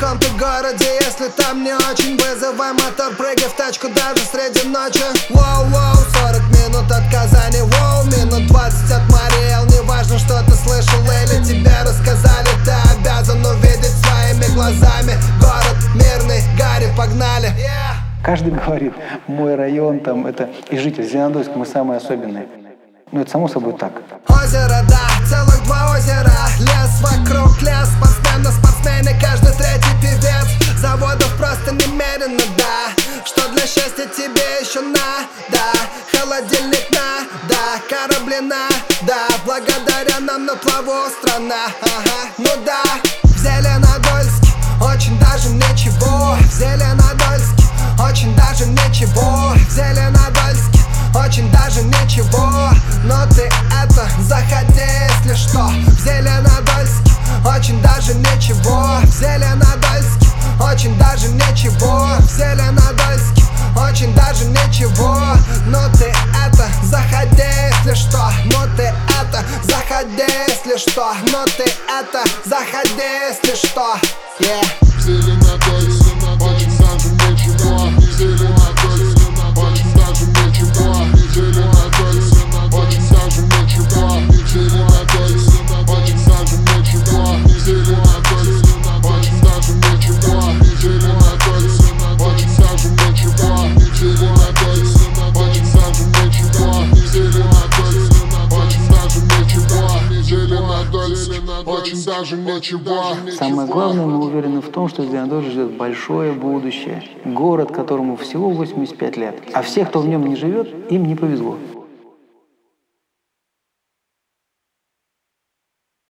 каком-то городе, если там не очень, вызывай мотор, прыгай в тачку даже среди ночи. Воу-воу, 40 минут от Казани, воу, минут 20 от Мариэл. Неважно, что ты слышал или тебе рассказали, ты обязан увидеть своими глазами. Город мирный, Гарри, погнали. Каждый говорит, мой район там это, и житель Зеленодольск, мы самые особенные. Ну это само собой так. Озеро, да, целых 2 озера. Лес вокруг, лес, спортсмены, спортсмены, каждый третий певец. Заводов просто немерено, да. Что для счастья тебе еще надо? Холодильник да, корабли да. Благодаря нам на плаву страна, ага. Ну да, в Зеленодольске очень даже ничего. В Зеленодольске очень даже ничего. В Зеленодольске очень даже ничего. Но ты это заходи, если что. В Зеленодольске очень даже ничего. В Зеленодольске очень даже ничего. В Зеленодольске очень даже ничего. Но ты это заходи, если что. Но ты это заходи, если что. Но ты это заходи, если что. В Зеленодольске очень даже ничего. В Зеленодольске очень даже ничего. В Зеленодольске очень даже ничего. В Зеленодольске очень даже ничего. В Зеленодольске очень даже ничего. В Зеленодольске очень даже ничего. В Зеленодольске очень даже ничего. В Зеленодольске очень даже ничего. В Зеленодольске очень даже ничего. Самое главное, мы уверены в том, что Зеленодольск ждет большое будущее. Город, которому всего 85 лет. А всех, кто в нем не живет, им не повезло.